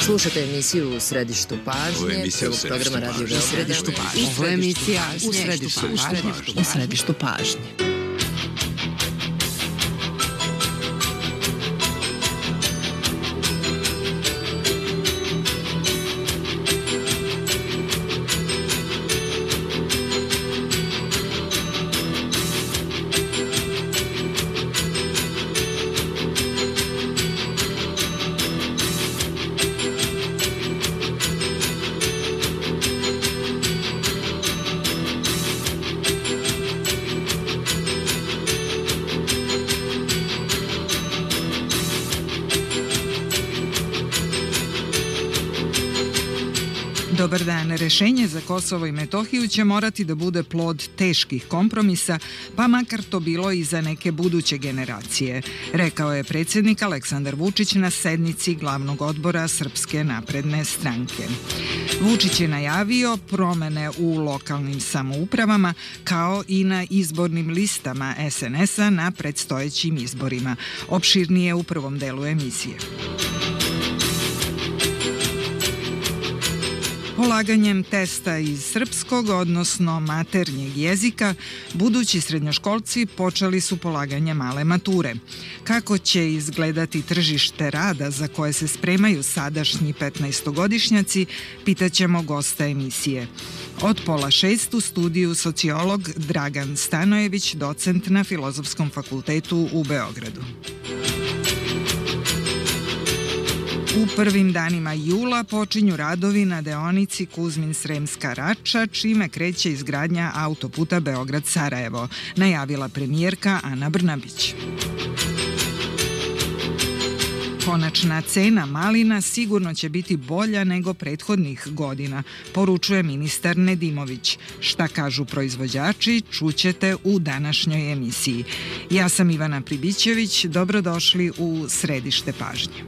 Slušate emisiju U središtu pažnje, celog programa Radio Beograd. U središtu pažnje. Ovo je emisija U središtu pažnje. U središtu pažnje. Dobar dan. Rešenje za Kosovo i Metohiju će morati da bude plod teških kompromisa, pa makar to bilo i za neke buduće generacije, rekao je predsjednik Aleksandar Vučić na sednici glavnog odbora Srpske napredne stranke. Vučić je najavio promene u lokalnim samoupravama kao i na izbornim listama SNS-a na predstojećim izborima. Opširnije u prvom delu emisije. Polaganjem testa iz srpskog, odnosno maternjeg jezika, budući srednjoškolci počeli su polaganje male mature. Kako će izgledati tržište rada za koje se spremaju sadašnji 15-godišnjaci, pitaćemo gosta emisije. Od 5:30 u studiju sociolog Dragan Stanojević, docent na Filozofskom fakultetu u Beogradu. U prvim danima jula počinju radovi na deonici Kuzmin-Sremska Rača, čime kreće izgradnja autoputa Beograd-Sarajevo, najavila premijerka Ana Brnabić. Konačna cena malina sigurno će biti bolja nego prethodnih godina, poručuje ministar Nedimović. Šta kažu proizvođači, čućete u današnjoj emisiji. Ja sam Ivana Pribićević, dobrodošli u središte pažnje.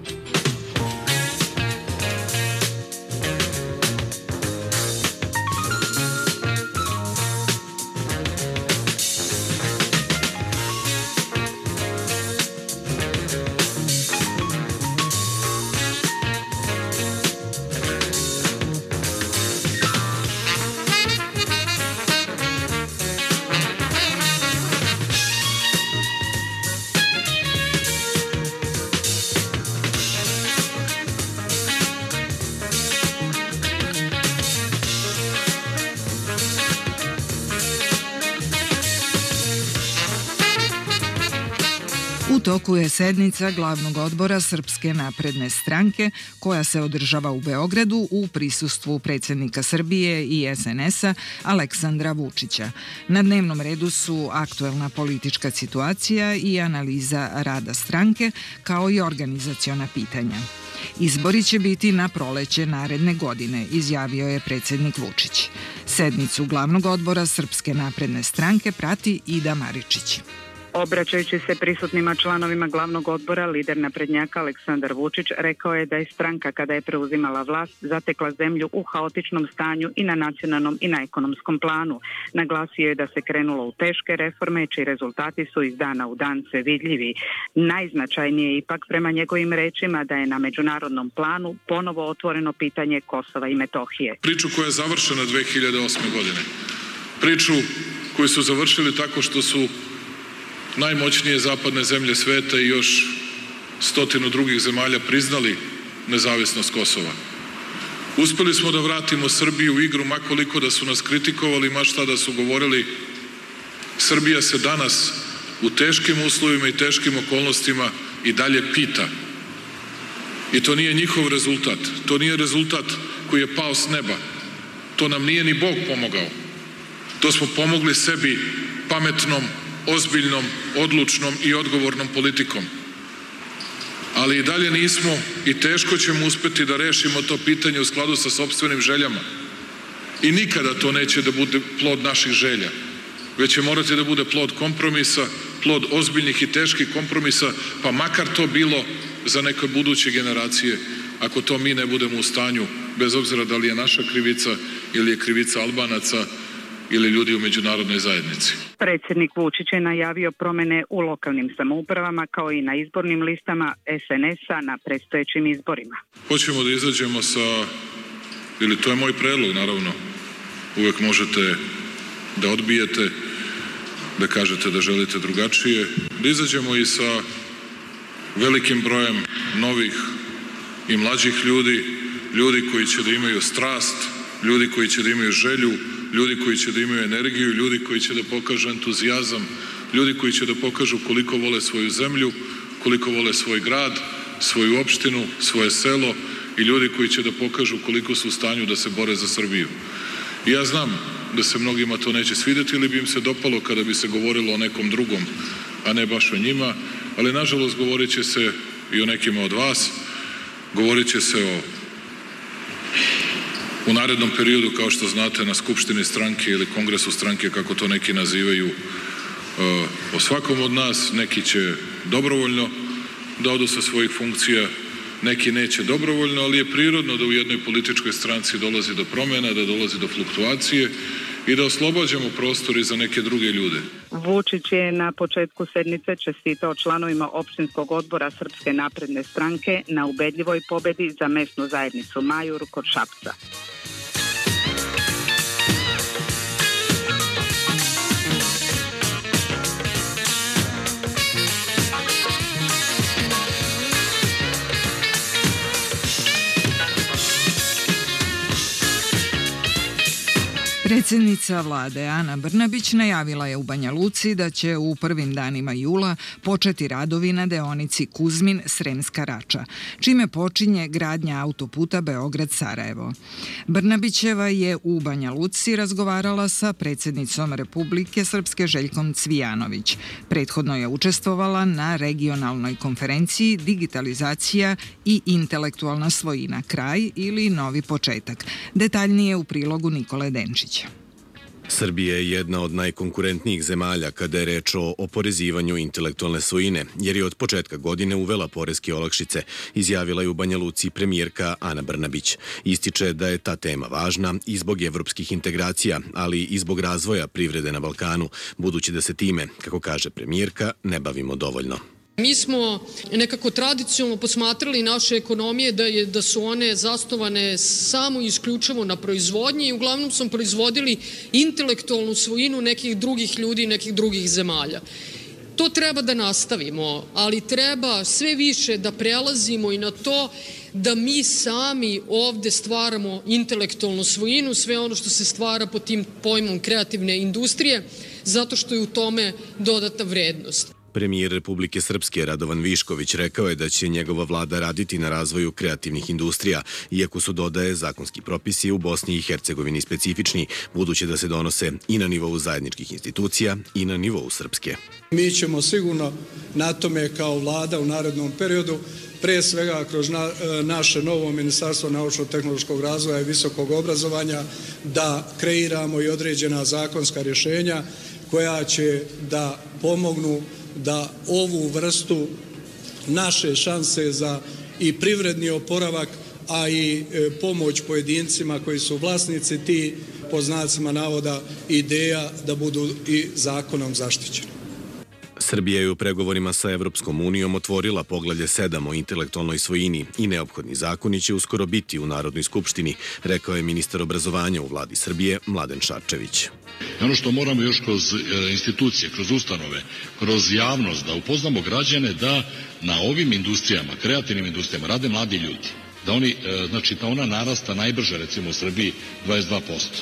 U toku je sednica glavnog odbora Srpske napredne stranke koja se održava u Beogradu u prisustvu predsjednika Srbije i SNS-a Aleksandra Vučića. Na dnevnom redu su aktuelna politička situacija i analiza rada stranke kao i organizaciona pitanja. Izbori će biti na proleće naredne godine, izjavio je predsjednik Vučić. Sednicu glavnog odbora Srpske napredne stranke prati Ida Maričić. Obraćajući se prisutnima članovima glavnog odbora, lider naprednjaka Aleksandar Vučić rekao je da je stranka kada je preuzimala vlast zatekla zemlju u haotičnom stanju i na nacionalnom i na ekonomskom planu. Naglasio je da se krenulo u teške reforme, čiji rezultati su iz dana u dan sve vidljivi. Najznačajnije je ipak prema njegovim rečima da je na međunarodnom planu ponovo otvoreno pitanje Kosova i Metohije. Priču koja je završena 2008. godine. Priču koju su završili tako što su najmoćnije zapadne zemlje sveta i još 100 drugih zemalja priznali nezavisnost Kosova. Uspeli smo da vratimo Srbiju u igru, makoliko da su nas kritikovali, ma šta da su govorili. Srbija se danas u teškim uslovima i teškim okolnostima i dalje pita. I to nije njihov rezultat. To nije rezultat koji je pao s neba. To nam nije ni Bog pomogao. To smo pomogli sebi pametnom, ozbiljnom, odlučnom i odgovornom politikom. Ali i dalje nismo i teško ćemo uspeti da rešimo to pitanje u skladu sa sopstvenim željama. I nikada to neće da bude plod naših želja, već će morati da bude plod kompromisa, plod ozbiljnih i teških kompromisa, pa makar to bilo za neke buduće generacije, ako to mi ne budemo u stanju, bez obzira da li je naša krivica ili je krivica Albanaca, ili ljudi u međunarodnoj zajednici. Predsjednik Vučić je najavio promjene u lokalnim samoupravama kao i na izbornim listama SNS-a na predstojećim izborima. Hoćemo da izađemo ili to je moj predlog naravno, uvijek možete da odbijete, da kažete da želite drugačije, da izađemo i sa velikim brojem novih i mlađih ljudi koji će da imaju strast, ljudi koji će da imaju želju, ljudi koji će da imaju energiju, ljudi koji će da pokažu entuzijazam, ljudi koji će da pokažu koliko vole svoju zemlju, koliko vole svoj grad, svoju opštinu, svoje selo i ljudi koji će da pokažu koliko su u stanju da se bore za Srbiju. I ja znam da se mnogima to neće svidjeti ili bi im se dopalo kada bi se govorilo o nekom drugom, a ne baš o njima, ali nažalost govorit će se i o nekima od vas, govorit će se u narednom periodu, kao što znate, na skupštini stranke ili kongresu stranke, kako to neki nazivaju, o svakom od nas. Neki će dobrovoljno da odu sa svojih funkcija, neki neće dobrovoljno, ali je prirodno da u jednoj političkoj stranci dolazi do promjena, da dolazi do fluktuacije i da oslobađamo prostor i za neke druge ljude. Vučić je na početku sednice čestitao članovima opštinskog odbora Srpske napredne stranke na ubedljivoj pobedi za mesnu zajednicu Majur kod Šapca. Predsjednica vlade Ana Brnabić najavila je u Banja Luci da će u prvim danima jula početi radovi na deonici Kuzmin-Sremska Rača, čime počinje gradnja autoputa Beograd-Sarajevo. Brnabićeva je u Banja Luci razgovarala sa predsjednicom Republike Srpske Željkom Cvijanović. Prethodno je učestvovala na regionalnoj konferenciji Digitalizacija i intelektualna svojina, kraj ili novi početak. Detaljnije u prilogu Nikole Denčića. Srbija je jedna od najkonkurentnijih zemalja kada je reč o oporezivanju intelektualne svojine, jer je od početka godine uvela poreske olakšice, izjavila je u Banja Luci premijerka Ana Brnabić. Ističe da je ta tema važna i zbog evropskih integracija, ali i zbog razvoja privrede na Balkanu, budući da se time, kako kaže premijerka, ne bavimo dovoljno. Mi smo nekako tradicionalno posmatrali naše ekonomije da su one zasnovane samo i isključivo na proizvodnji i uglavnom smo proizvodili intelektualnu svojinu nekih drugih ljudi, nekih drugih zemalja. To treba da nastavimo, ali treba sve više da prelazimo i na to da mi sami ovde stvaramo intelektualnu svojinu, sve ono što se stvara pod tim pojmom kreativne industrije, zato što je u tome dodatna vrednost. Premijer Republike Srpske Radovan Višković rekao je da će njegova vlada raditi na razvoju kreativnih industrija, iako su, dodaje, zakonski propisi u Bosni i Hercegovini specifični, budući da se donose i na nivou zajedničkih institucija i na nivou Srpske. Mi ćemo sigurno na tome kao vlada u narednom periodu, pre svega kroz naše novo Ministarstvo naučno-tehnološkog razvoja i visokog obrazovanja, da kreiramo i određena zakonska rješenja koja će da pomognu da ovu vrstu naše šanse za i privredni oporavak, a i pomoć pojedincima koji su vlasnici ti, po znacima navoda, ideja, da budu i zakonom zaštićeni. Srbija je u pregovorima sa Evropskom unijom otvorila poglavlje 7 o intelektualnoj svojini i neophodni zakoni će uskoro biti u Narodnoj skupštini, rekao je ministar obrazovanja u vladi Srbije Mladen Šarčević. Ono što moramo još kroz institucije, kroz ustanove, kroz javnost da upoznamo građane da na ovim industrijama, kreativnim industrijama rade mladi ljudi. Da oni, znači da ona narasta najbrže recimo u Srbiji 22%.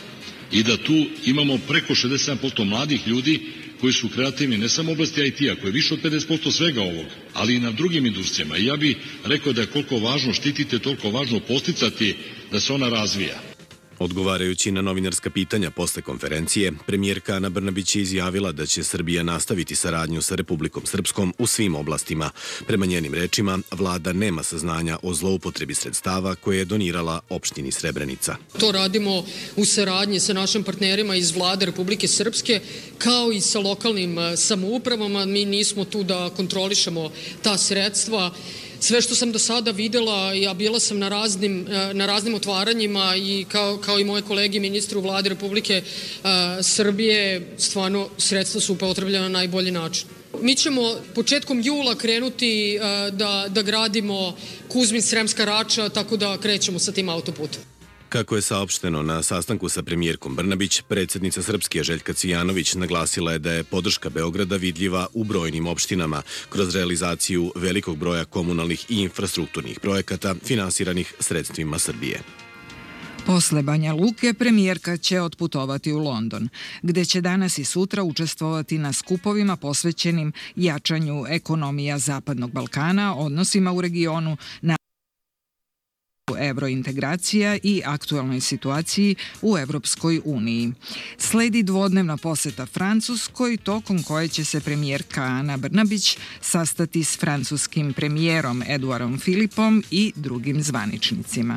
I da tu imamo preko 67% mladih ljudi koji su kreativni ne samo u oblasti IT-a, koji je više od 50% svega ovoga, ali i na drugim industrijama. I ja bih rekao da je koliko važno štititi, toliko važno posticati da se ona razvija. Odgovarajući na novinarska pitanja posle konferencije, premijerka Ana Brnabić je izjavila da će Srbija nastaviti saradnju sa Republikom Srpskom u svim oblastima. Prema njenim rečima, vlada nema saznanja o zloupotrebi sredstava koje je donirala opštini Srebrenica. To radimo u saradnji sa našim partnerima iz vlade Republike Srpske, kao i sa lokalnim samoupravama. Mi nismo tu da kontrolišemo ta sredstva. Sve što sam do sada videla, ja bila sam na raznim otvaranjima i kao i moje kolege ministri u vladi Republike Srbije, stvarno sredstva su upotrebljena na najbolji način. Mi ćemo početkom jula krenuti da gradimo Kuzmin-Sremska Rača, tako da krećemo sa tim autoputom. Kako je saopšteno na sastanku sa premijerkom Brnabić, predsjednica Srpske Željka Cvijanović naglasila je da je podrška Beograda vidljiva u brojnim opštinama kroz realizaciju velikog broja komunalnih i infrastrukturnih projekata finansiranih sredstvima Srbije. Posle Banja Luke, premijerka će otputovati u London, gde će danas i sutra učestvovati na skupovima posvećenim jačanju ekonomija Zapadnog Balkana, odnosima u regionu, na evrointegracija i aktuelnoj situaciji u Evropskoj uniji. Sledi dvodnevna poseta Francuskoj, tokom koje će se premijerka Ana Brnabić sastati s francuskim premijerom Eduardom Philippom i drugim zvaničnicima.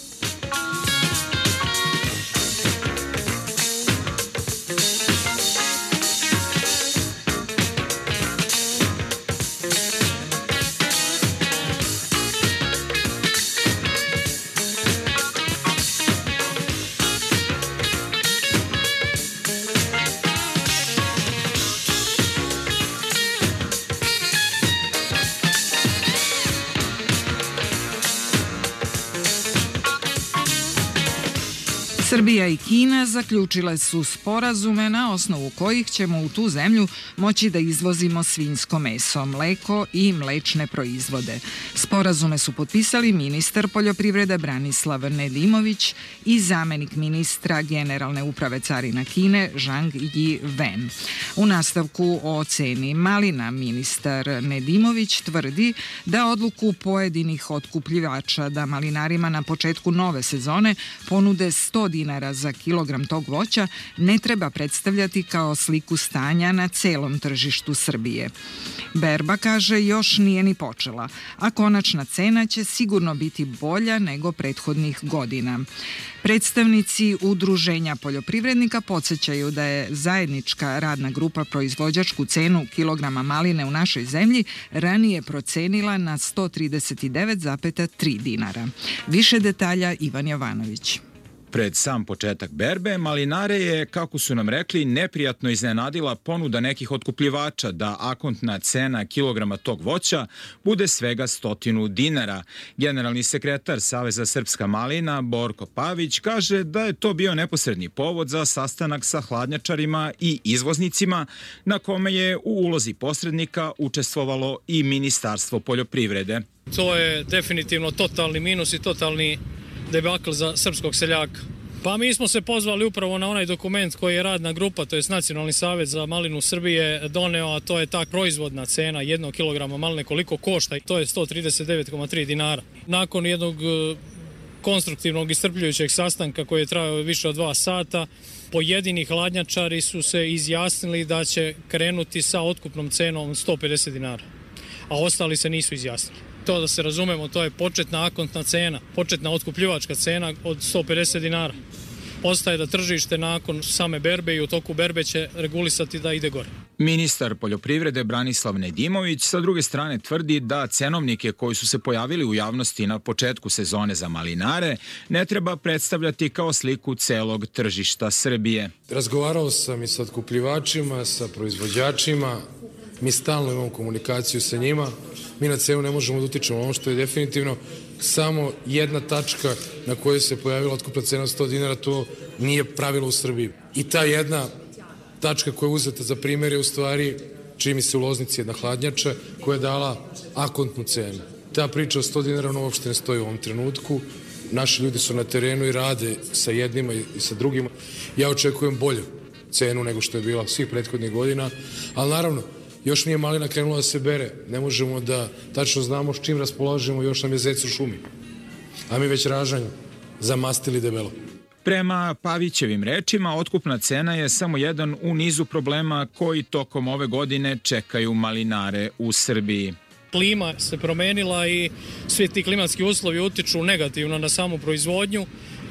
Srbija i Kina zaključile su sporazume na osnovu kojih ćemo u tu zemlju moći da izvozimo svinjsko meso, mleko i mlečne proizvode. Sporazume su potpisali ministar poljoprivrede Branislav Nedimović i zamenik ministra Generalne uprave carina Kine Zhang Yi-wen. U nastavku o ceni malina ministar Nedimović tvrdi da odluku pojedinih otkupljivača da malinarima na početku nove sezone ponude 100 dinara za kilogram tog voća ne treba predstavljati kao sliku stanja na celom tržištu Srbije. Berba, kaže, još nije ni počela, a konačna cena će sigurno biti bolja nego prethodnih godina. Predstavnici Udruženja poljoprivrednika podsjećaju da je zajednička radna grupa proizvođačku cenu kilograma maline u našoj zemlji ranije procenila na 139,3 dinara. Više detalja Ivan Jovanović. Pred sam početak berbe, malinare je, kako su nam rekli, neprijatno iznenadila ponuda nekih otkupljivača da akontna cena kilograma tog voća bude svega 100 dinara. Generalni sekretar Saveza Srpska malina, Borko Pavić, kaže da je to bio neposredni povod za sastanak sa hladnjačarima i izvoznicima, na kome je u ulozi posrednika učestvovalo i Ministarstvo poljoprivrede. To je definitivno totalni minus i totalni debakl za srpskog seljaka. Pa mi smo se pozvali upravo na onaj dokument koji je radna grupa, to je Nacionalni savjet za malinu Srbije doneo, a to je ta proizvodna cena 1 kilograma maline koliko košta, to je 139,3 dinara. Nakon jednog konstruktivnog i iscrpljujućeg sastanka koji je trajao više od 2 sata, pojedini hladnjačari su se izjasnili da će krenuti sa otkupnom cenom 150 dinara, a ostali se nisu izjasnili. To da se razumemo, to je početna akontna cena, početna otkupljivačka cena od 150 dinara. Ostaje da tržište nakon same berbe i u toku berbe će regulisati da ide gore. Ministar poljoprivrede Branislav Nedimović sa druge strane tvrdi da cenovnike koji su se pojavili u javnosti na početku sezone za malinare ne treba predstavljati kao sliku celog tržišta Srbije. Razgovarao sam i sa otkupljivačima, sa proizvođačima, mi stalno imamo komunikaciju sa njima, mi na cenu ne možemo da utičemo. Ono što je definitivno samo jedna tačka na kojoj se pojavila otkupna cena 100 dinara, to nije pravilo u Srbiji. I ta jedna tačka koja je uzeta za primjer je u stvari, čini mi se u Loznici, jedna hladnjača koja je dala akontnu cenu. Ta priča o 100 dinara ona uopšte ne stoji u ovom trenutku. Naši ljudi su na terenu i rade sa jednima i sa drugima. Ja očekujem bolju cenu nego što je bila svih prethodnih godina, ali naravno, još nije malina krenula da se bere. Ne možemo da tačno znamo s čim raspolažemo, još nam je zec u šumi. A mi već ražanju zamastili debelo. Prema Pavićevim rečima, otkupna cena je samo jedan u nizu problema koji tokom ove godine čekaju malinare u Srbiji. Klima se promenila i svi ti klimatski uslovi utiču negativno na samu proizvodnju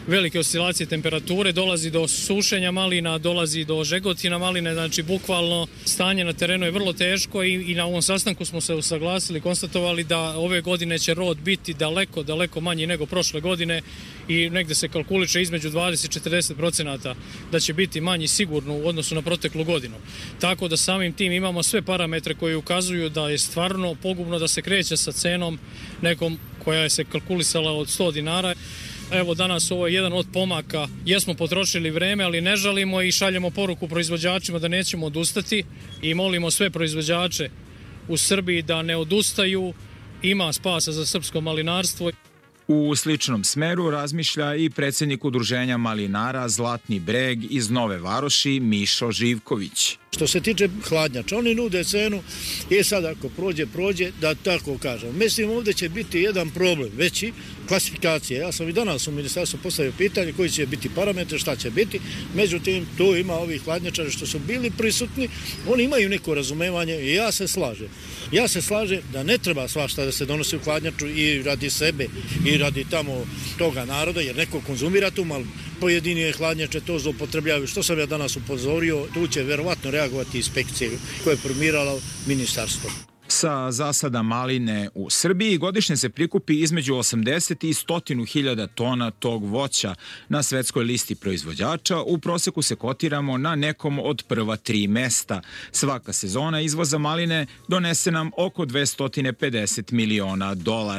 velike oscilacije temperature, dolazi do sušenja malina, dolazi do žegotina maline, znači bukvalno stanje na terenu je vrlo teško i na ovom sastanku smo se usaglasili, konstatovali da ove godine će rod biti daleko manji nego prošle godine i negde se kalkuliše između 20-40% da će biti manji sigurno u odnosu na proteklu godinu. Tako da samim tim imamo sve parametre koji ukazuju da je stvarno pogubno da se kreće sa cenom nekom koja je se kalkulisala od 100 dinara. Evo danas ovo je jedan od pomaka, jesmo potrošili vreme, ali ne žalimo i šaljemo poruku proizvođačima da nećemo odustati i molimo sve proizvođače u Srbiji da ne odustaju, ima spasa za srpsko malinarstvo. U sličnom smeru razmišlja i predsjednik udruženja malinara Zlatni breg iz Nove Varoši Mišo Živković. Što se tiče hladnjača, oni nude cenu i sad ako prođe, da tako kažem. Mislim, ovdje će biti jedan problem, veći, klasifikacije. Ja sam i danas u ministarstvu postavio pitanje koji će biti parametre, šta će biti. Međutim, tu ima ovih hladnjačara što su bili prisutni, oni imaju neko razumevanje i ja se slažem. Ja se slažem da ne treba svašta da se donosi u hladnjaču i radi sebe i radi tamo toga naroda, jer neko konzumira tu, ali pojedinije hladnjače to zloupotrebljavaju. Što sam ja danas upozorio, tu će verovatno reagovati inspekcije koje je formiralo ministarstvo. Sa zasada maline u Srbiji godišnje se prikupi između 80 i 100.000 tona tog voća. Na svetskoj listi proizvođača u proseku se kotiramo na nekom od prva 3 mesta. Svaka sezona izvoza maline donese nam oko $250 miliona.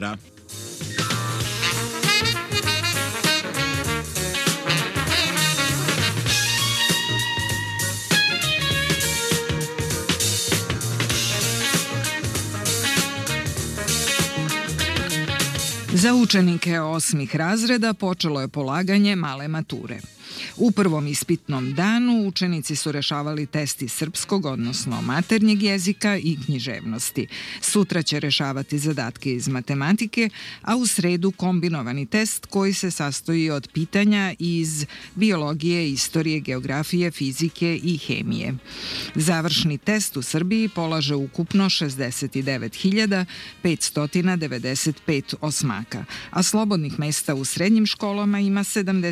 Za učenike 8. razreda počelo je polaganje male mature. U prvom ispitnom danu učenici su rešavali test iz srpskog, odnosno maternjeg jezika i književnosti. Sutra će rešavati zadatke iz matematike, a u sredu kombinovani test koji se sastoji od pitanja iz biologije, istorije, geografije, fizike i hemije. Završni test u Srbiji polaže ukupno 69.595 osmaka, a slobodnih mesta u srednjim školama ima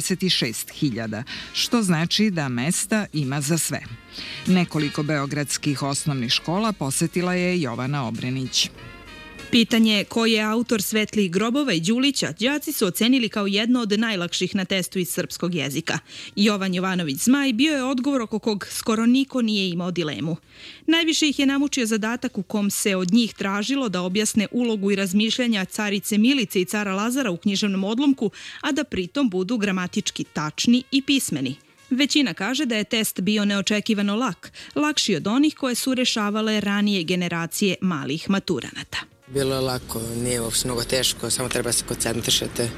76.000, što znači da mesta ima za sve. Nekoliko beogradskih osnovnih škola posetila je Jovana Obrenić. Pitanje ko je autor Svetlih grobova i Đulića đaci su ocenili kao jedno od najlakših na testu iz srpskog jezika. Jovan Jovanović Zmaj bio je odgovor oko kog skoro niko nije imao dilemu. Najviše ih je namučio zadatak u kom se od njih tražilo da objasne ulogu i razmišljanja carice Milice i cara Lazara u književnom odlomku, a da pritom budu gramatički tačni i pismeni. Većina kaže da je test bio neočekivano lakši od onih koje su rešavale ranije generacije malih maturanata. Bilo je lako, nije uopšte mnogo teško, samo treba se koncentrišete.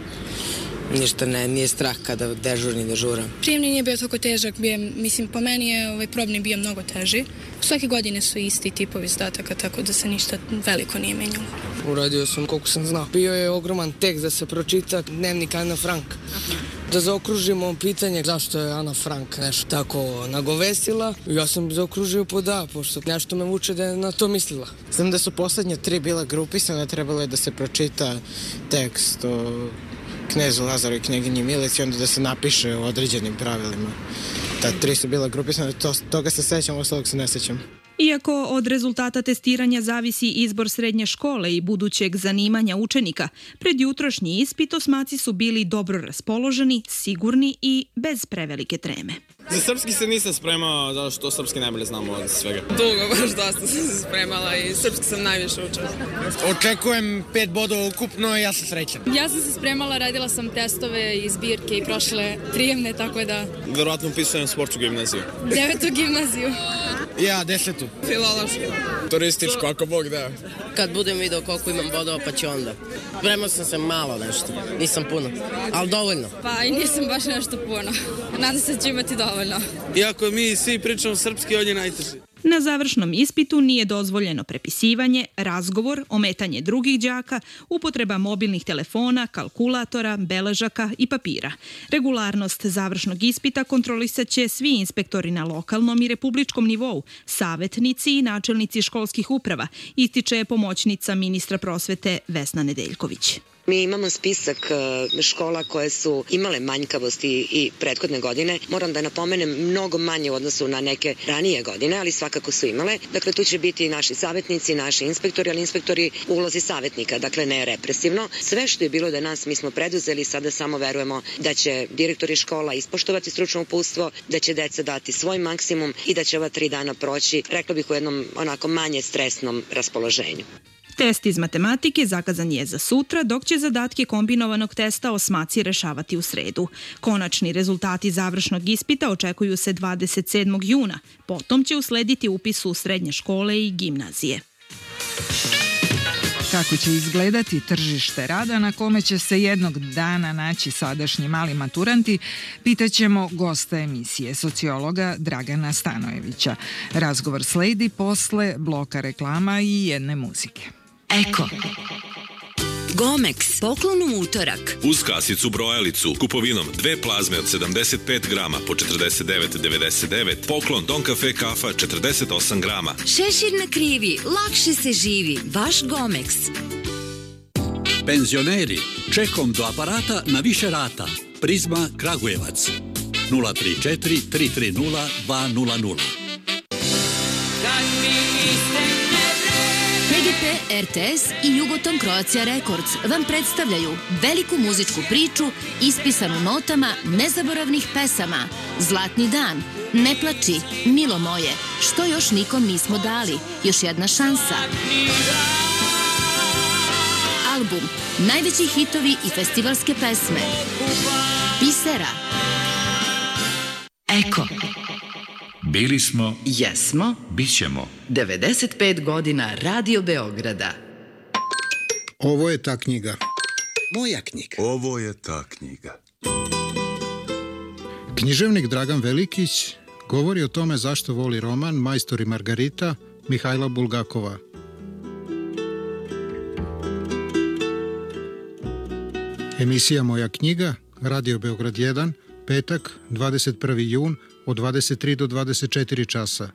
Ništa nije strah kada dežurni dežura. Prijemni nije bio toliko težak, mislim po meni je probni bio mnogo teži. Svake godine su isti tipovi zadataka, tako da se ništa veliko nije menjalo. Uradio sam koliko sam znao. Bio je ogroman tekst da se pročita, dnevnik Ana Frank. Da zaokružimo pitanje zašto je Ana Frank nešto tako nagovestila. Ja sam zaokružio po da, pošto nešto me vuče da je na to mislila. Znam da su poslednje 3 bile grupisane, trebalo je da se pročita tekst o knezu Lazaru i kneginji Milici, onda da se napiše o određenim pravilima. Ta 3 su bila grupisane, toga se sećam, ostalog se ne sećam. Iako od rezultata testiranja zavisi izbor srednje škole i budućeg zanimanja učenika, pred jutrošnji ispit osmaci su bili dobro raspoloženi, sigurni i bez prevelike treme. Za srpski se nisam spremao, zato što srpski najbolje znamo od svega. Dugo, baš dosta sam se spremala i srpski sam najviše učila. Očekujem 5 bodova ukupno i ja sam srećan. Ja sam se spremala, radila sam testove i zbirke i prošle prijemne, tako da... Verovatno upisujem sportsku gimnaziju. 9. gimnaziju. Ja, 10. Filološku. Turističku, ako Bog da. Kad budem video koliko imam bodova, pa ću onda. Spremao sam se malo nešto, nisam puno, ali dovoljno. Pa i nisam baš nešto puno. Nadam se da ću imati dovoljno. Iako mi svi pričamo srpski, on je najteži. Na završnom ispitu nije dozvoljeno prepisivanje, razgovor, ometanje drugih đaka, upotreba mobilnih telefona, kalkulatora, beležaka i papira. Regularnost završnog ispita kontrolisat će svi inspektori na lokalnom i republičkom nivou, savetnici i načelnici školskih uprava, ističe pomoćnica ministra prosvete Vesna Nedeljković. Mi imamo spisak škola koje su imale manjkavosti i prethodne godine. Moram da napomenem mnogo manje u odnosu na neke ranije godine, ali svakako su imale. Dakle, tu će biti naši savjetnici, naši inspektori, ali inspektori u ulozi savjetnika, dakle ne represivno. Sve što je bilo da nas, mi smo preduzeli, sada samo verujemo da će direktori škola ispoštovati stručno uputstvo, da će deca dati svoj maksimum i da će ova 3 dana proći, rekla bih, u jednom onako manje stresnom raspoloženju. Test iz matematike zakazan je za sutra, dok će zadatke kombinovanog testa osmaci rešavati u sredu. Konačni rezultati završnog ispita očekuju se 27. juna. Potom će uslediti upis u srednje škole i gimnazije. Kako će izgledati tržište rada na kome će se jednog dana naći sadašnji mali maturanti, pitaćemo gosta emisije, sociologa Dragana Stanojevića. Razgovor sledi posle bloka reklama i jedne muzike. Eko. Gomex, poklon u utorak. Uz kasicu brojalicu, kupovinom 2 plazme od 75 grama po 49,99, poklon Don Cafe kafa 48 grama. Šešir na krivi, lakše se živi. Vaš Gomex. Penzioneri, čekom do aparata na više rata. Prizma Kragujevac. 034 330 200. PGP, RTS i Jugoton Croatia Records vam predstavljaju veliku muzičku priču ispisanu notama nezaboravnih pesama. Zlatni dan, Ne plači, Milo moje, Što još nikom nismo dali, Još jedna šansa. Album, najveći hitovi i festivalske pesme. Bisera. Eko. Bili smo, jesmo, bićemo. 95 godina Radio Beograda. Ovo je ta knjiga. Moja knjiga. Ovo je ta knjiga. Književnik Dragan Velikić govori o tome zašto voli roman Majstor i Margarita Mihajla Bulgakova. Emisija Moja knjiga, Radio Beograd 1, petak, 21. jun, od 23 do 24 časa.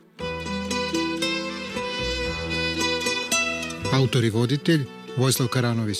Autor i voditelj Vojislav Karanović.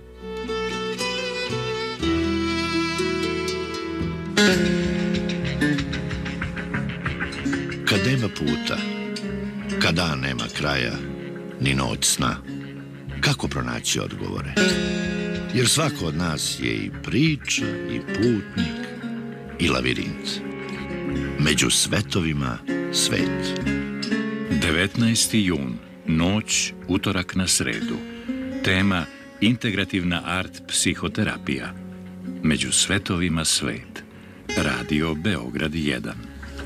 Kad nema puta, kad dan nema kraja, ni noć sna, kako pronaći odgovore? Jer svako od nas je i priča, i putnik, i lavirint. Među svetovima svet. 19. jun, noć, utorak na sredu. Tema integrativna art psihoterapija. Među svetovima svet. Radio Beograd 1.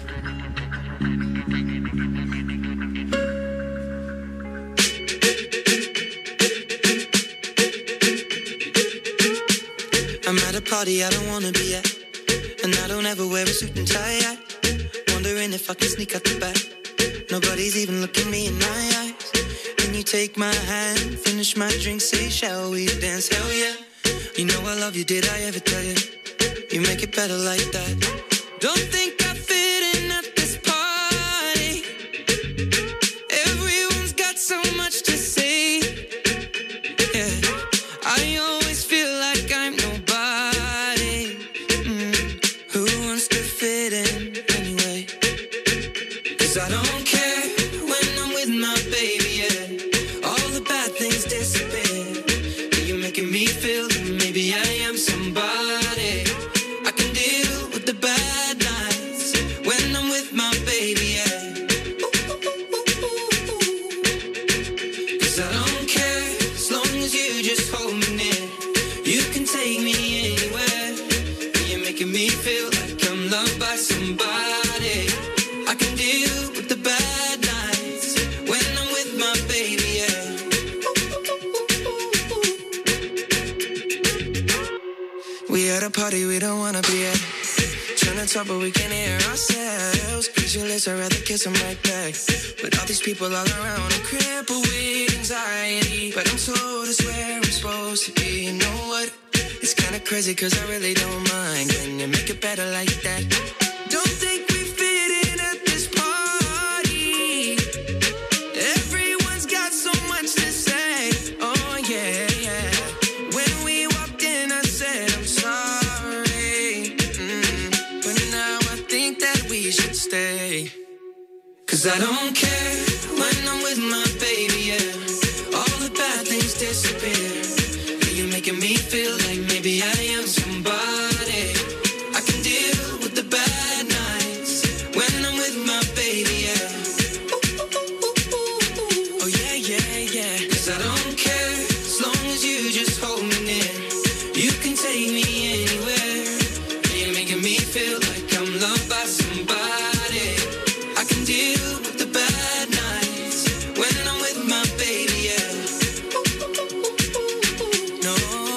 I'm at a party I don't wanna be at, and I don't ever wear a suit and tie yet. Wondering if I can sneak out the back. Nobody's even looking me in my eyes. Can you take my hand, finish my drink, say shall we dance? Hell yeah. You know I love you, did I ever tell you? You make it better like that. Don't think I fit in at this party. Everyone's got so much to say. Yeah, I always feel like I'm nobody. Who wants to fit in anyway? 'Cause I don't care when I'm with my baby, yeah. All the bad things disappear. You're making me feel that maybe I am somebody. I can deal with the bad nights when I'm with my baby, yeah. 'Cause I don't care as long as you just hold me near. You can take me anywhere. You're making me feel like I'm loved by somebody. I can deal with the bad nights when I'm with my baby, yeah. We at a party we don't wanna be at. Trying to talk but we can't hear ourselves. Pictureless, I'd rather kiss them right back. But all these people all around, I'm crippled with anxiety. But I'm told it's where I'm supposed to be. You know what? It's kinda crazy 'cause I really don't mind. Can you make it better like that? Don't think we fit in at this party. Everyone's got so much to say. Oh yeah, yeah. When 'Cause I don't care when I'm with my baby, yeah. All the bad things disappear. You're making me feel like maybe I am somebody. I can deal with the bad nights when I'm with my baby, yeah. Oh yeah, yeah, yeah. 'Cause I don't care as long as you just hold me near. You can take me anywhere. You're making me feel like I'm loved by somebody. I can deal with the bad nights when I'm with my baby, yeah. No,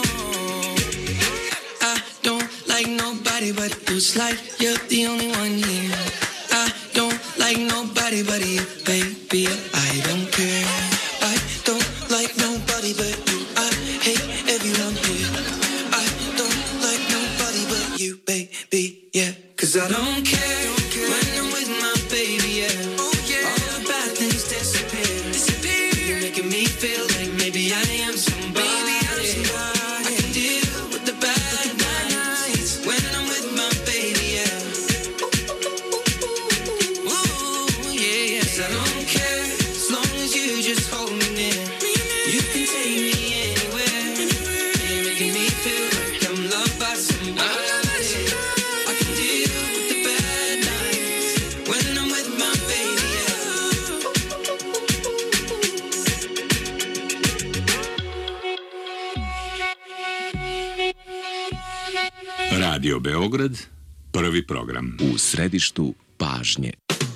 I don't like nobody but you. It's like you're the only one here. I don't like nobody but you, baby. I don't care. I don't like nobody but you. I hate everyone here. I don't like nobody but you, baby, yeah. 'Cause I don't care when I'm with my baby, yeah. All the bad things disappear. You're making me feel like maybe I am somebody. I can deal with the bad nights when I'm with my baby, yeah. Ooh, yeah, yeah. 'Cause I don't care as long as you just hold me near. You can take me anywhere. You're making me feel like I'm loved by somebody. I can deal with the bad nights when I'm with my baby, yeah. Radio Beograd, prvi program. U središtu pažnje.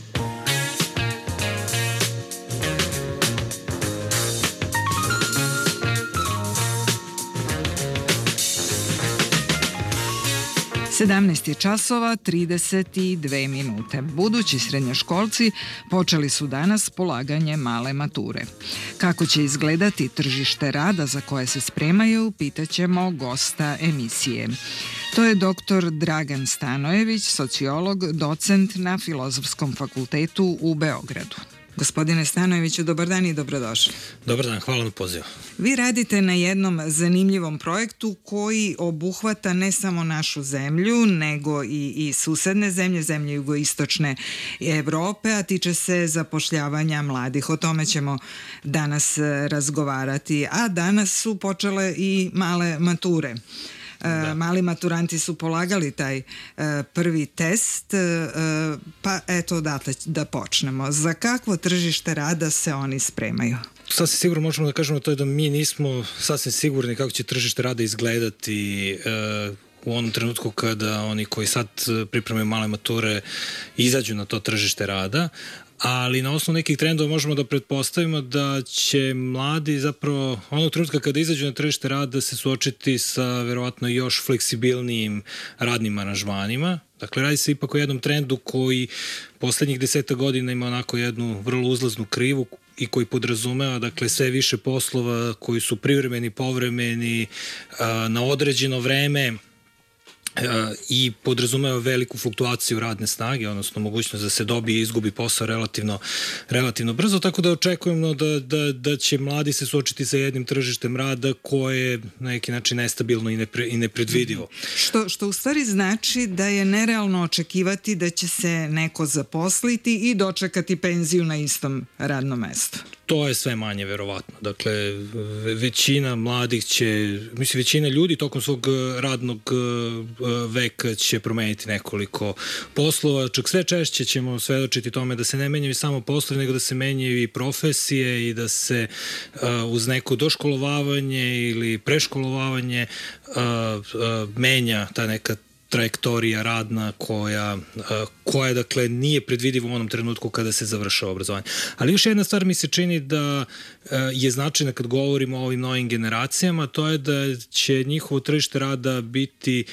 Sedamnaest je časova 32 minute. Budući srednjoškolci počeli su danas polaganje male mature. Kako će izgledati tržište rada za koje se spremaju, pitaćemo gosta emisije. To je dr. Dragan Stanojević, sociolog, docent na Filozofskom fakultetu u Beogradu. Gospodine Stanojeviću, dobar dan i dobrodošli. Dobar dan, hvala na pozivu. Vi radite na jednom zanimljivom projektu koji obuhvata ne samo našu zemlju, nego i susedne zemlje, zemlje jugoistočne Evrope, a tiče se zapošljavanja mladih. O tome ćemo danas razgovarati. A danas su počele i male mature. Mali maturanti su polagali taj prvi test, pa eto odatle da počnemo. Za kakvo tržište rada se oni spremaju? Sasvim sigurno možemo da kažemo to je da mi nismo sasvim sigurni kako će tržište rada izgledati u onom trenutku kada oni koji sad pripremaju male mature izađu na to tržište rada, ali na osnovu nekih trendova možemo da pretpostavimo da će mladi zapravo onog trenutka kada izađu na tržište rada se suočiti sa verovatno još fleksibilnijim radnim aranžmanima. Dakle, radi se ipak o jednom trendu koji poslednjih 10 godina ima onako jednu vrlo uzlaznu krivu i koji podrazumeva, dakle, sve više poslova koji su privremeni, povremeni, na određeno vreme, i podrazumeva veliku fluktuaciju radne snage, odnosno mogućnost da se dobije i izgubi posao relativno brzo, tako da očekujemo da će mladi se suočiti sa jednim tržištem rada koje je na neki način nestabilno i nepredvidivo. Što u stvari znači da je nerealno očekivati da će se neko zaposliti i dočekati penziju na istom radnom mestu. To je sve manje verovatno. Dakle, većina mladih će, većina ljudi tokom svog radnog veka će promeniti nekoliko poslova. Čak sve češće ćemo svedočiti tome da se ne menjaju samo poslovi, nego da se menjaju i profesije i da se uz neko doškolovavanje ili preškolovavanje menja ta neka trajektorija radna koja dakle nije predvidiva u onom trenutku kada se završava obrazovanje. Ali još jedna stvar mi se čini da je značajna kad govorimo o ovim novim generacijama, to je da će njihovo tržište rada biti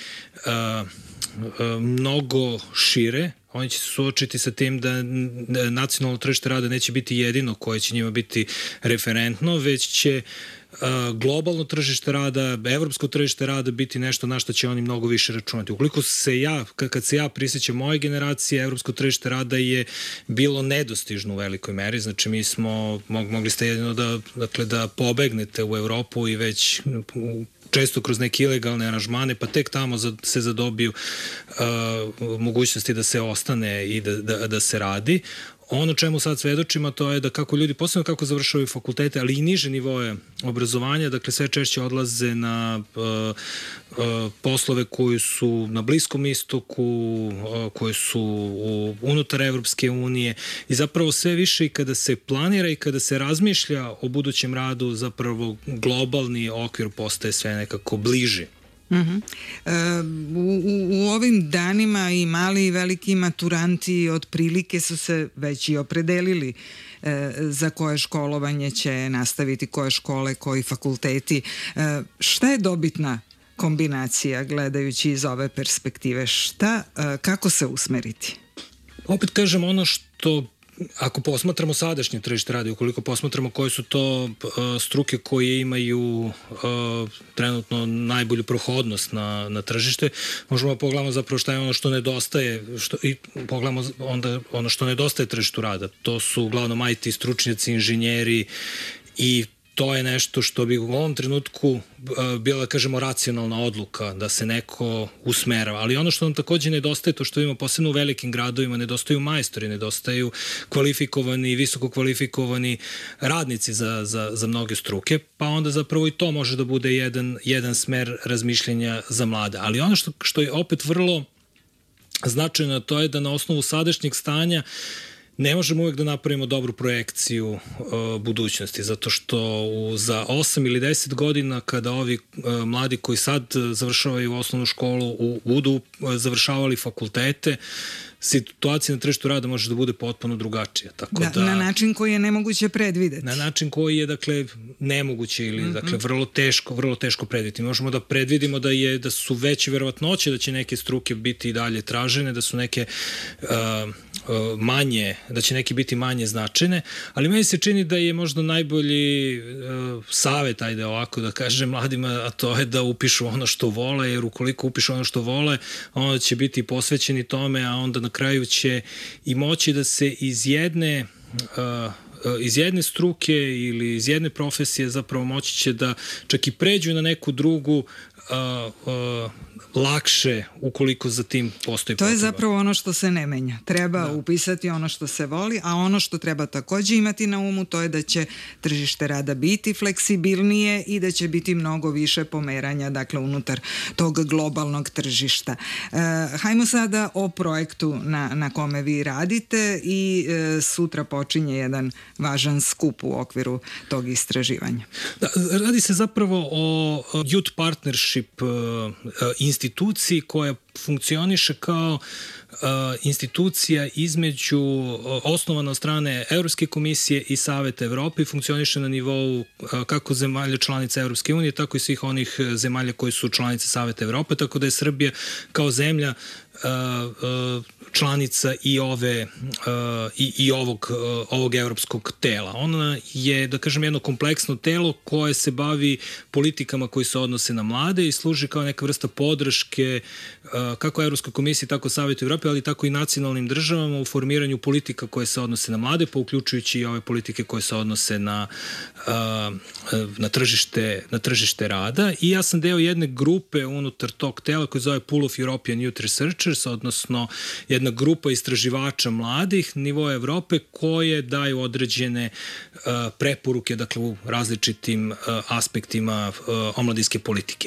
mnogo šire. Oni će se suočiti sa tim da nacionalno tržište rada neće biti jedino koje će njima biti referentno, već će globalno tržište rada, evropsko tržište rada biti nešto na što će oni mnogo više računati. Ukoliko kad se ja prisjećam moje generacije, evropsko tržište rada je bilo nedostižno u velikoj meri, znači mi smo, mogli ste jedino da pobegnete u Evropu i već često kroz neke ilegalne aranžmane, pa tek tamo se zadobiju mogućnosti da se ostane i da se radi. Ono čemu sad svedočimo, to je da kako ljudi, posebno kako završavaju fakultete, ali i niže nivoje obrazovanja, dakle sve češće odlaze na poslove koji su na Bliskom istoku, koji su unutar Evropske unije i zapravo sve više i kada se planira i kada se razmišlja o budućem radu, zapravo globalni okvir postaje sve nekako bliži. U ovim danima i mali i veliki maturanti otprilike su se već i opredelili za koje školovanje će nastaviti, koje škole, koji fakulteti. Šta je dobitna kombinacija gledajući iz ove perspektive? Kako se usmeriti? Opet kažem ono što ako posmatramo sadašnje tržište rada, ukoliko posmatramo koje su to struke koje imaju trenutno najbolju prohodnost na tržište, možemo pogledamo zapravo šta je ono što nedostaje i pogledamo onda ono što nedostaje tržištu rada. To su uglavnom IT stručnjaci, inženjeri i to je nešto što bi u ovom trenutku bila, kažemo, racionalna odluka da se neko usmerava. Ali ono što nam takođe nedostaje, to što imamo posebno u velikim gradovima, nedostaju majstori, nedostaju kvalifikovani, visoko kvalifikovani radnici za mnoge struke, pa onda zapravo i to može da bude jedan smer razmišljanja za mlade. Ali ono što je opet vrlo značajno, to je da na osnovu sadašnjeg stanja ne možemo uvek da napravimo dobru projekciju budućnosti, zato što za 8 ili 10 godina kada ovi mladi koji sad završavaju osnovnu školu budu završavali fakultete, situacija na tržištu rada može da bude potpuno drugačija. Tako da, na način koji je nemoguće predvideti. Na način koji je, dakle, nemoguće ili, dakle, vrlo teško predvideti. Možemo da predvidimo da su veće verovatnoće da će neke struke biti i dalje tražene, da su neke da će neke biti manje značajne, ali meni se čini da je možda najbolji savet, ajde ovako da kažem, mladima, a to je da upišu ono što vole, jer ukoliko upišu ono što vole, onda će biti posvećeni tome, a onda na kraju će i moći da se iz jedne struke ili iz jedne profesije zapravo moći će da čak i pređu na neku drugu lakše ukoliko za tim postoji potreba. To je zapravo ono što se ne menja. Treba upisati ono što se voli, a ono što treba takođe imati na umu to je da će tržište rada biti fleksibilnije i da će biti mnogo više pomeranja, dakle, unutar tog globalnog tržišta. Hajmo sada o projektu na kome vi radite i sutra počinje jedan važan skup u okviru tog istraživanja. Radi se zapravo o Youth Partnership instituciji koja funkcioniše kao institucija između osnovana od strane Evropske komisije i Saveta Evrope i funkcioniše na nivou kako zemalja članica Evropske unije, tako i svih onih zemalja koji su članice Saveta Evrope, tako da je Srbija kao zemlja članica i ovog evropskog tela. Ona je, da kažem, jedno kompleksno telo koje se bavi politikama koji se odnose na mlade i služi kao neka vrsta podrške kako Evropskoj komisiji, tako Savetu Evrope, ali tako i nacionalnim državama u formiranju politika koje se odnose na mlade, pa uključujući i ove politike koje se odnose na tržište rada. I ja sam deo jedne grupe unutar tog tela koji zove Pool of European Youth Researchers, odnosno jedna grupa istraživača mladih nivoa Evrope koje daju određene preporuke, dakle, u različitim aspektima omladinske politike.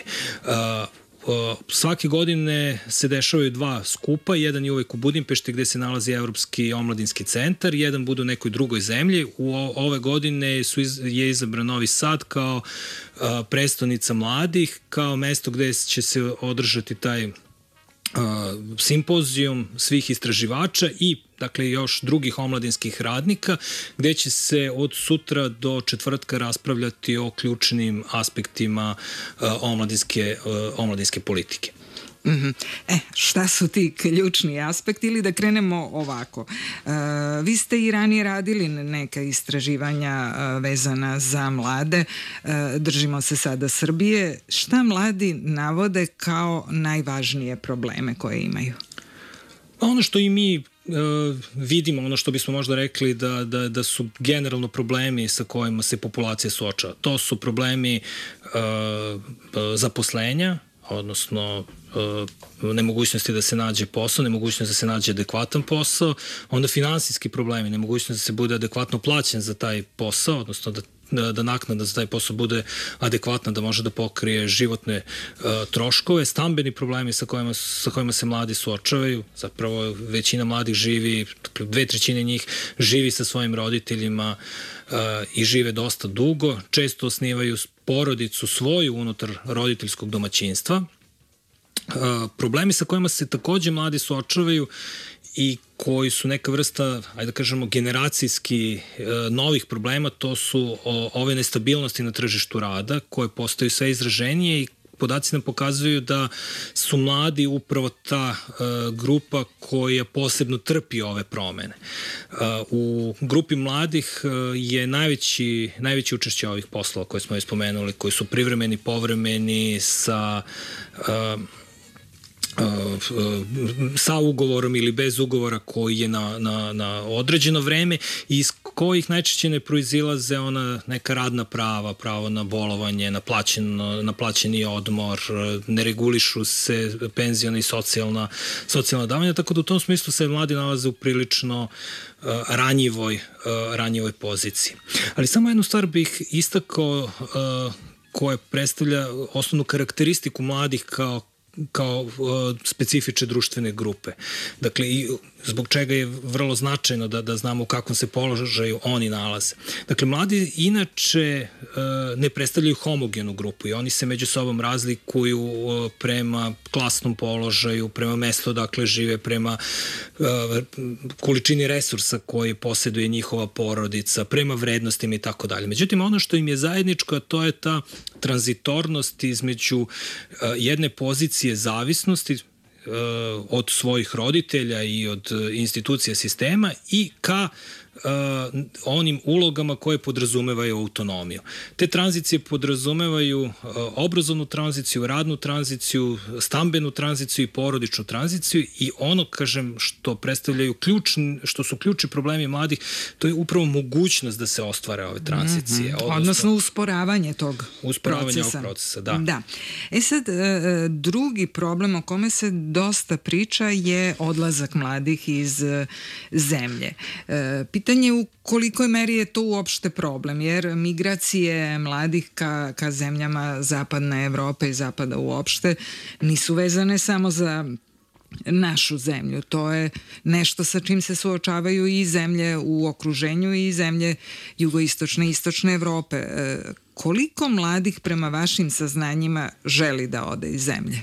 Svake godine se dešavaju dva skupa, jedan je uvek u Budimpešti gde se nalazi Evropski omladinski centar, jedan bude u nekoj drugoj zemlji. Ove godine je izabran Novi Sad kao prestonica mladih, kao mesto gde će se održati taj simpozijum svih istraživača i, dakle, još drugih omladinskih radnika, gde će se od sutra do četvrtka raspravljati o ključnim aspektima omladinske politike. Šta su ti ključni aspekti, ili da krenemo ovako. Vi ste i ranije radili neka istraživanja vezana za mlade. Držimo se sada Srbije. Šta mladi navode kao najvažnije probleme koje imaju? Ono što i mi vidimo, ono što bismo možda rekli da su generalno problemi sa kojima se populacija suočava. To su problemi zaposlenja, odnosno nemogućnosti da se nađe posao, nemogućnost da se nađe adekvatan posao, onda finansijski problemi, nemogućnost da se bude adekvatno plaćen za taj posao, odnosno da naknada za taj posao bude adekvatna, da može da pokrije životne troškove, stambeni problemi sa kojima se mladi suočavaju. Zapravo većina mladih živi, 2/3 njih živi sa svojim roditeljima i žive dosta dugo, često osnivaju porodicu svoju unutar roditeljskog domaćinstva. Problemi sa kojima se takođe mladi suočavaju i koji su neka vrsta, ajde da kažemo, generacijski novih problema, to su ove nestabilnosti na tržištu rada koje postaju sve izraženije i podaci nam pokazuju da su mladi upravo ta grupa koja posebno trpi ove promene. U grupi mladih je najveći učešće ovih poslova koje smo spomenuli, koji su privremeni, povremeni, sa ugovorom ili bez ugovora koji je na određeno vreme i iz kojih najčešće ne proizilaze ona neka radna prava, pravo na bolovanje, na plaćeni odmor, ne regulišu se penziona i socijalna davanja, tako da u tom smislu se mladi nalaze u prilično ranjivoj poziciji. Ali samo jednu stvar bih istakao koja predstavlja osnovnu karakteristiku mladih kao specifične društvene grupe. Dakle, i zbog čega je vrlo značajno da znamo u kakvom se položaju oni nalaze. Dakle, mladi inače ne predstavljaju homogenu grupu i oni se među sobom razlikuju prema klasnom položaju, prema mestu odakle žive, prema količini resursa koje posjeduje njihova porodica, prema vrednostima i tako dalje. Međutim, ono što im je zajedničko, to je ta tranzitornost između jedne pozicije zavisnosti od svojih roditelja i od institucija sistema i ka onim ulogama koje podrazumevaju autonomiju. Te tranzicije podrazumevaju obrazovnu tranziciju, radnu tranziciju, stambenu tranziciju i porodičnu tranziciju i ono, kažem, što predstavljaju što su ključni problemi mladih, to je upravo mogućnost da se ostvare ove tranzicije. Odnosno usporavanje tog procesa. Ovog procesa, da. Sad, drugi problem o kome se dosta priča je odlazak mladih iz zemlje. Pitanje je u kolikoj meri je to uopšte problem, jer migracije mladih ka zemljama zapadne Evrope i zapada uopšte nisu vezane samo za našu zemlju. To je nešto sa čim se suočavaju i zemlje u okruženju i zemlje jugoistočne i istočne Evrope. Koliko mladih prema vašim saznanjima želi da ode iz zemlje?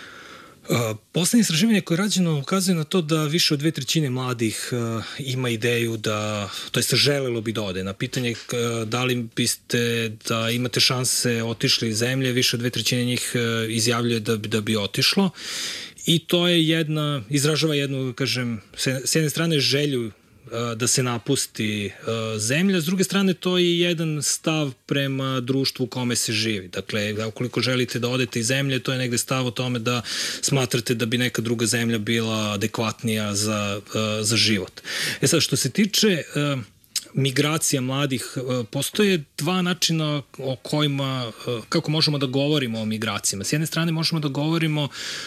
Poslednje istraživanje koje je rađeno ukazuje na to da više od 2/3 mladih ima ideju to jest želelo bi da ode. Na pitanje da li biste da imate šanse otišli iz zemlje, više od 2/3 njih izjavljuje da bi otišlo. I to je izražava jednu, kažem, s jedne strane želju da se napusti zemlja, s druge strane to je jedan stav prema društvu u kome se živi. Dakle, ukoliko želite da odete iz zemlje, to je negde stav o tome da smatrate da bi neka druga zemlja bila adekvatnija za život. Sad, što se tiče migracija mladih, postoje dva načina o kojima, kako možemo da govorimo o migracijama. S jedne strane možemo da govorimo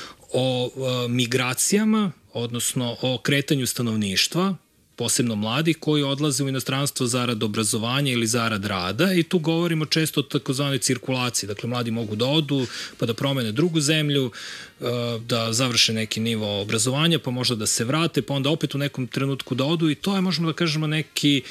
o migracijama, odnosno o kretanju stanovništva, posebno mladih koji odlaze u inostranstvo zarad obrazovanja ili zarad rada i tu govorimo često o takozvanoj cirkulaciji. Dakle, mladi mogu da odu pa da promene drugu zemlju, da završe neki nivo obrazovanja, pa možda da se vrate, pa onda opet u nekom trenutku da odu i to je, možemo da kažemo, neki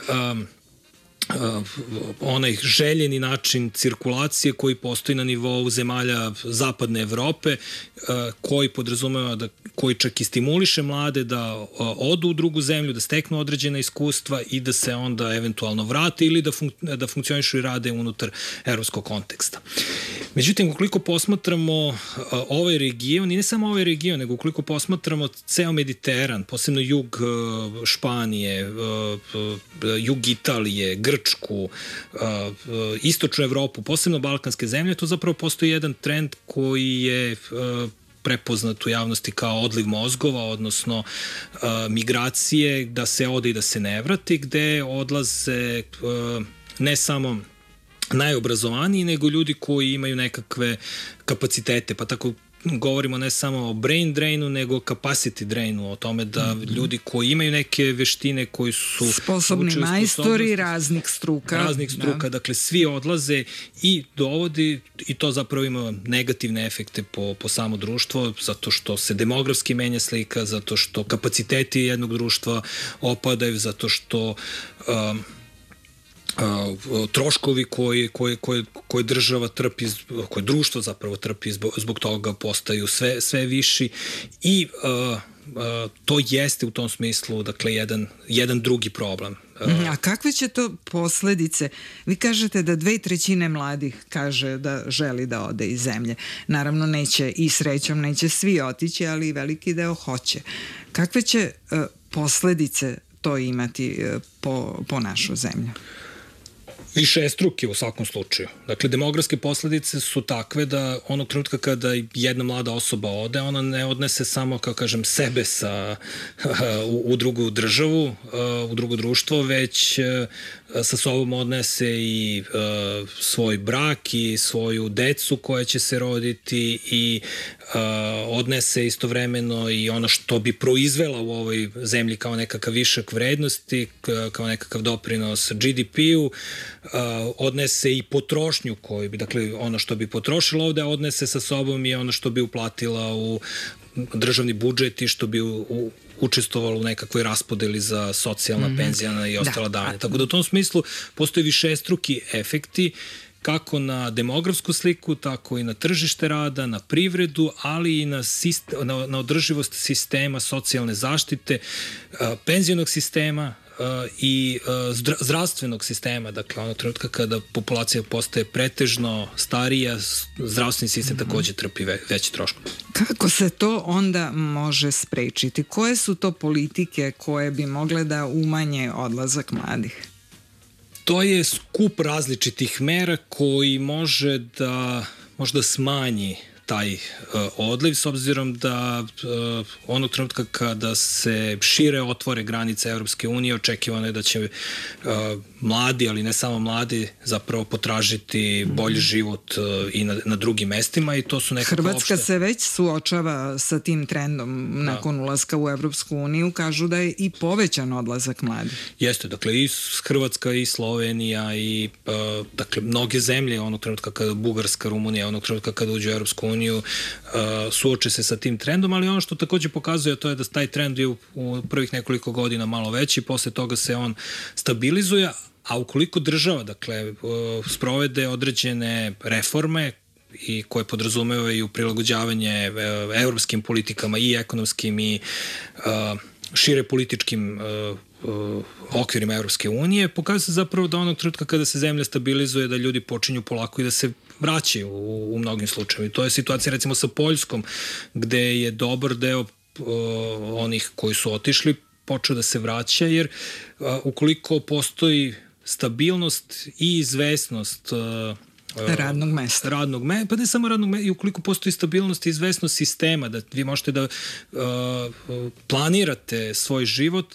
onaj željeni način cirkulacije koji postoji na nivou zemalja zapadne Evrope, koji podrazumeva koji čak i stimuliše mlade da odu u drugu zemlju, da steknu određena iskustva i da se onda eventualno vrate ili da funkcionišu i rade unutar evropskog konteksta. Međutim, ukoliko posmatramo ovaj region, i ne samo ovaj region, nego ukoliko posmatramo ceo Mediteran, posebno jug Španije, jug Italije, Grčku, istočnu Evropu, posebno balkanske zemlje, to zapravo postoji jedan trend koji je prepoznat u javnosti kao odliv mozgova, odnosno migracije, da se ode i da se ne vrati, gde odlaze ne samo najobrazovaniji, nego ljudi koji imaju nekakve kapacitete, pa tako govorimo ne samo o brain drainu, nego capacity drainu, o tome da ljudi koji imaju neke veštine, koji su sposobni majstori raznih struka, dakle svi odlaze i dovodi, i to zapravo ima negativne efekte po samo društvo, zato što se demografski menja slika, zato što kapaciteti jednog društva opadaju, zato što troškovi koje država trpi, koje društvo zapravo trpi zbog toga postaju sve viši i to jeste u tom smislu, dakle, jedan drugi problem. A kakve će to posledice? Vi kažete da 2/3 mladih kaže da želi da ode iz zemlje. Naravno neće, i srećom neće svi otići, ali i veliki deo hoće. Kakve će posledice to imati po našu zemlju? Višestruke u svakom slučaju. Dakle, demografske posledice su takve da onog trenutka kada jedna mlada osoba ode, ona ne odnese samo, kao kažem, sebe u drugu državu, u drugo društvo, već sa sobom odnese i svoj brak i svoju decu koja će se roditi i odnese istovremeno i ono što bi proizvela u ovoj zemlji kao nekakav višak vrednosti, kao nekakav doprinos GDP-u, odnese i potrošnju koju bi, dakle, ono što bi potrošila ovde, odnese sa sobom i ono što bi uplatila u državni budžet i što bi učestvovalo u nekakvoj raspodeli za socijalna, penzijana i ostala davanja. Tako da u tom smislu postoje višestruki efekti kako na demografsku sliku, tako i na tržište rada, na privredu, ali i na održivost sistema socijalne zaštite, penzionog sistema i zdravstvenog sistema. Dakle, onog trenutka kada populacija postaje pretežno starija, zdravstveni sistem takođe trpi veći troškove. Kako se to onda može sprečiti? Koje su to politike koje bi mogle da umanje odlazak mladih? To je skup različitih mera koji može da možda smanji taj odliv, s obzirom da onog trenutka kada se šire otvore granice Evropske unije, očekivano je da će mladi, ali ne samo mladi, zapravo potražiti bolji život i na drugim mestima i to su nekako Hrvatska se već suočava sa tim trendom nakon ulaska u Evropsku uniju, kažu da je i povećan odlazak mladih. Jeste, dakle i Hrvatska i Slovenija i dakle mnoge zemlje onog trenutka kada Bugarska, Rumunija, onog trenutka kada uđe u Evropsku uniju suoče se sa tim trendom, ali ono što takođe pokazuje to je da taj trend je u prvih nekoliko godina malo veći, posle toga se on stabilizuje, a ukoliko država, dakle, sprovede određene reforme i koje podrazumevaju prilagođavanje evropskim politikama i ekonomskim i šire političkim okvirima Evropske unije, pokazuje se zapravo da onog trenutka kada se zemlja stabilizuje, da ljudi počinju polako i da se vraćaju u mnogim slučajevima. To je situacija recimo sa Poljskom, gde je dobar deo onih koji su otišli počeo da se vraća, jer ukoliko postoji stabilnost i izvesnost radnog mesta. Pa ne samo radnog mesta, i ukoliko postoji stabilnost i izvesnost sistema, da vi možete da planirate svoj život,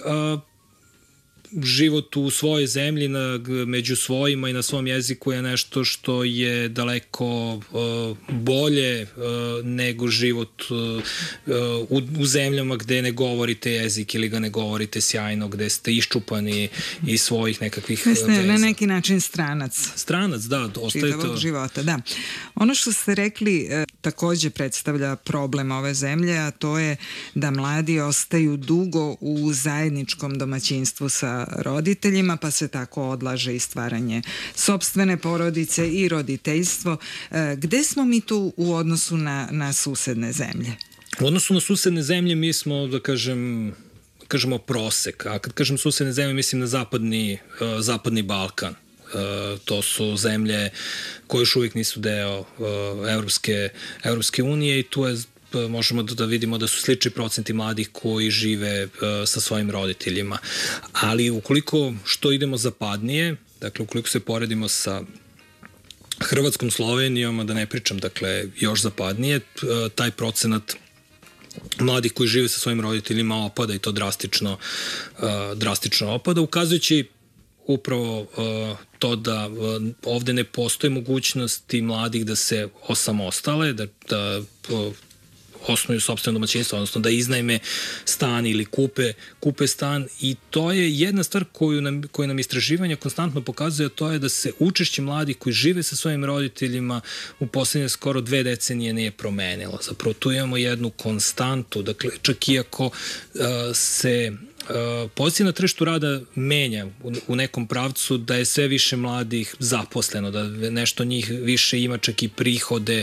život u svojoj zemlji, među svojima i na svom jeziku je nešto što je daleko bolje nego život u zemljama gde ne govorite jezik ili ga ne govorite sjajno, gde ste iščupani iz svojih nekakvih veza. Na neki način stranac. Stranac, da. Čitavog života, da. Ono što ste rekli takođe predstavlja problem ove zemlje, a to je da mladi ostaju dugo u zajedničkom domaćinstvu sa roditeljima, pa se tako odlaže i stvaranje sopstvene porodice i roditeljstvo. Gde smo mi tu u odnosu na susedne zemlje? U odnosu na susedne zemlje mi smo, da kažemo prosek, a kad kažem susedne zemlje mislim na zapadni Balkan. To su zemlje koje još uvijek nisu deo Evropske unije i tu je možemo da vidimo da su slični procenti mladih koji žive sa svojim roditeljima. Ali ukoliko što idemo zapadnije, dakle ukoliko se poredimo sa Hrvatskom, Slovenijom, a da ne pričam, dakle još zapadnije, taj procenat mladih koji žive sa svojim roditeljima opada i to drastično opada, ukazujući upravo to da ovde ne postoje mogućnosti mladih da se osamostale, da osnuju sopstveno domaćinstvo, odnosno da iznajme stan ili kupe stan, i to je jedna stvar koju nam istraživanja konstantno pokazuje, a to je da se učešće mladih koji žive sa svojim roditeljima u poslednje skoro 2 decenije nije promenilo. Zapravo tu imamo jednu konstantu, dakle čak i ako se pozicija na tržištu rada menja u nekom pravcu, da je sve više mladih zaposleno, da nešto njih više ima čak i prihode,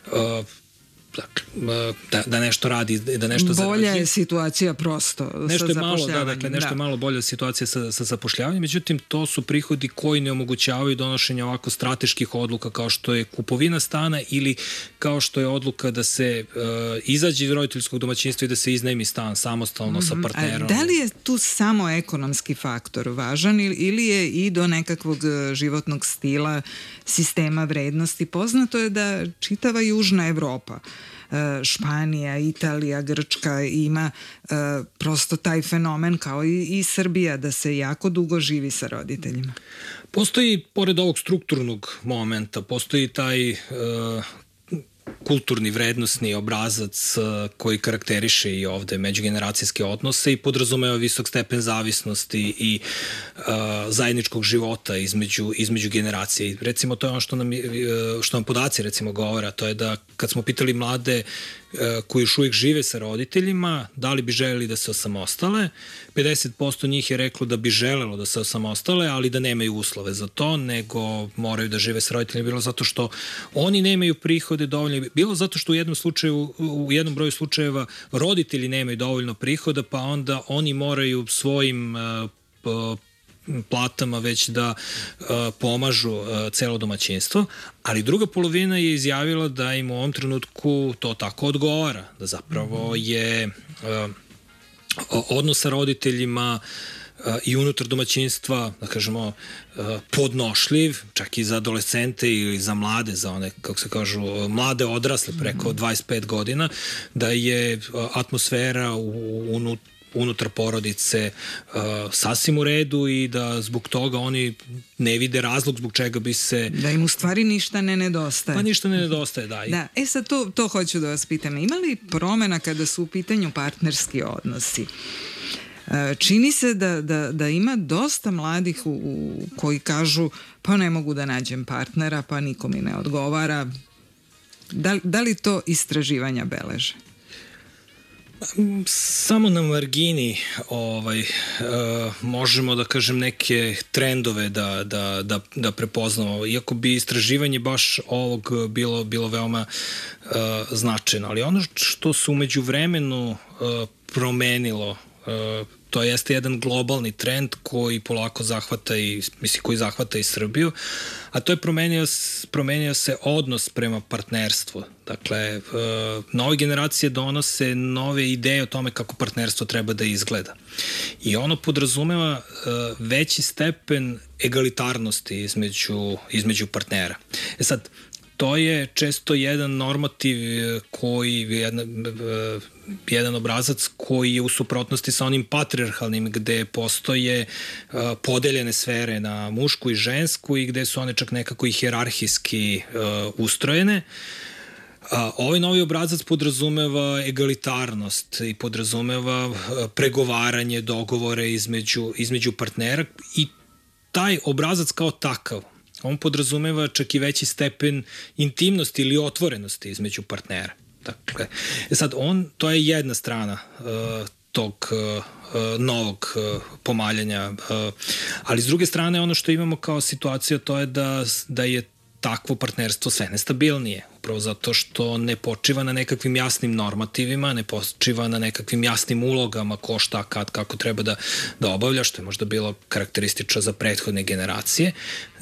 da nešto radi, da nešto zarađuje. Bolja je situacija prosto nešto sa je malo, zapošljavanjem. Nešto je malo bolja situacija sa zapošljavanjem, međutim to su prihodi koji ne omogućavaju donošenje ovako strateških odluka kao što je kupovina stana ili kao što je odluka da se izađe iz roditeljskog domaćinstva i da se iznajmi stan samostalno sa partnerom. Da li je tu samo ekonomski faktor važan ili je i do nekakvog životnog stila, sistema vrednosti? Poznato je da čitava Južna Evropa, Španija, Italija, Grčka ima prosto taj fenomen kao i Srbija, da se jako dugo živi sa roditeljima. Postoji, pored ovog strukturnog momenta, postoji taj kulturni, vrednosni obrazac koji karakteriše i ovde međugeneracijske odnose i podrazumeva visok stepen zavisnosti i zajedničkog života između generacije. Recimo, to je ono što nam podaci recimo govore, to je da kad smo pitali mlade koji još uvijek žive sa roditeljima, da li bi želeli da se osamostale, 50% njih je reklo da bi želelo da se osamostale, ali da nemaju uslove za to, nego moraju da žive sa roditeljima, bilo zato što oni nemaju prihode dovoljno, bilo zato što u jednom broju slučajeva roditelji nemaju dovoljno prihoda, pa onda oni moraju svojim platama već da pomažu celo domaćinstvo, ali druga polovina je izjavila da im u ovom trenutku to tako odgovara, da zapravo je odnos sa roditeljima i unutar domaćinstva, da kažemo, podnošljiv, čak i za adolescente ili za mlade, za one, kako se kažu, mlade odrasle preko 25 godina, da je atmosfera unutar porodice sasvim u redu i da zbog toga oni ne vide razlog zbog čega bi se... Da im u stvari ništa ne nedostaje. Pa ništa ne nedostaje, da. Da, sad to hoću da vas pitam. Ima li promena kada su u pitanju partnerski odnosi? Čini se da ima dosta mladih koji kažu pa ne mogu da nađem partnera, pa niko mi ne odgovara. Da li to istraživanja beleže? Samo na margini možemo da kažem neke trendove da prepoznamo, iako bi istraživanje baš ovog bilo veoma značajno, ali ono što se umeđu vremenu promenilo, to jeste jedan globalni trend koji polako zahvata i Srbiju, a to je promenio se odnos prema partnerstvu. Dakle, nove generacije donose nove ideje o tome kako partnerstvo treba da izgleda. I ono podrazumeva veći stepen egalitarnosti između partnera. Sad, to je često jedan normativ jedan obrazac koji je u suprotnosti sa onim patrijarhalnim, gde postoje podeljene sfere na mušku i žensku i gde su one čak nekako i hijerarhijski ustrojene. Ovaj novi obrazac podrazumeva egalitarnost i podrazumeva pregovaranje, dogovore između partnera i taj obrazac kao takav, on podrazumeva čak i veći stepen intimnosti ili otvorenosti između partnera. Dakle, sad to je jedna strana tog novog pomaljanja, ali s druge strane ono što imamo kao situacija to je da je takvo partnerstvo sve nestabilnije, upravo zato što ne počiva na nekakvim jasnim normativima, ne počiva na nekakvim jasnim ulogama ko šta, kad, kako treba da obavlja, što je možda bilo karakteristično za prethodne generacije.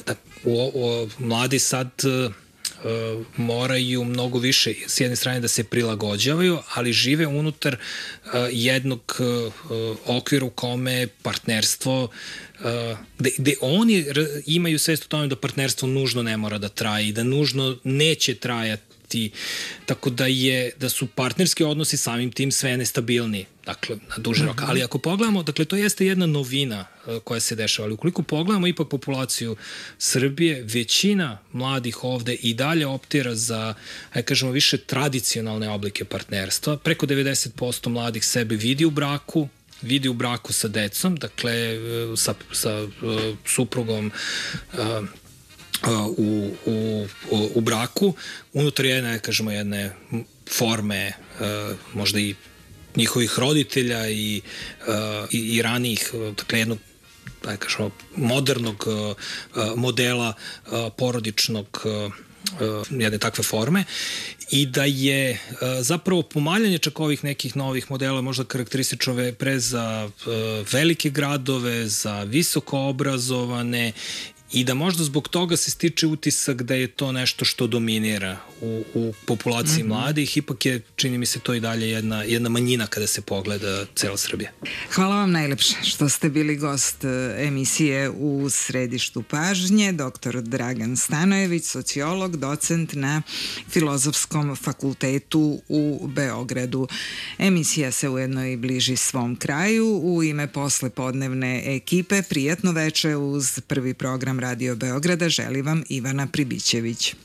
Mladi sad moraju mnogo više s jedne strane da se prilagođavaju, ali žive unutar jednog okvira u kome partnerstvo, gde oni imaju svest o tome da partnerstvo nužno ne mora da traje i da nužno neće trajati raditi, tako da su partnerski odnosi samim tim sve nestabilniji, dakle, na duži rok. Ali ako pogledamo, dakle, to jeste jedna novina koja se dešava, ali ukoliko pogledamo ipak populaciju Srbije, većina mladih ovde i dalje optira za, kažemo, više tradicionalne oblike partnerstva. Preko 90% mladih sebe vidi u braku sa decom, dakle, sa suprugom u braku, unutar jedne forme, možda i njihovih roditelja i ranijih, dakle, jednog, modernog modela porodičnog, jedne takve forme, i da je zapravo pomaljanje čak ovih nekih novih modela možda karakteristično pre za velike gradove, za visoko obrazovane, i da možda zbog toga se stiče utisak da je to nešto što dominira u populaciji mladih. Ipak je, čini mi se, to i dalje jedna manjina kada se pogleda cela Srbija. Hvala vam najlepše što ste bili gost emisije U središtu pažnje. Dr. Dragan Stanojević, sociolog, docent na Filozofskom fakultetu u Beogradu. Emisija se ujedno i bliži svom kraju. U ime poslepodnevne ekipe prijatno veče uz prvi program Radio Beograda želi vam Ivana Pribićević.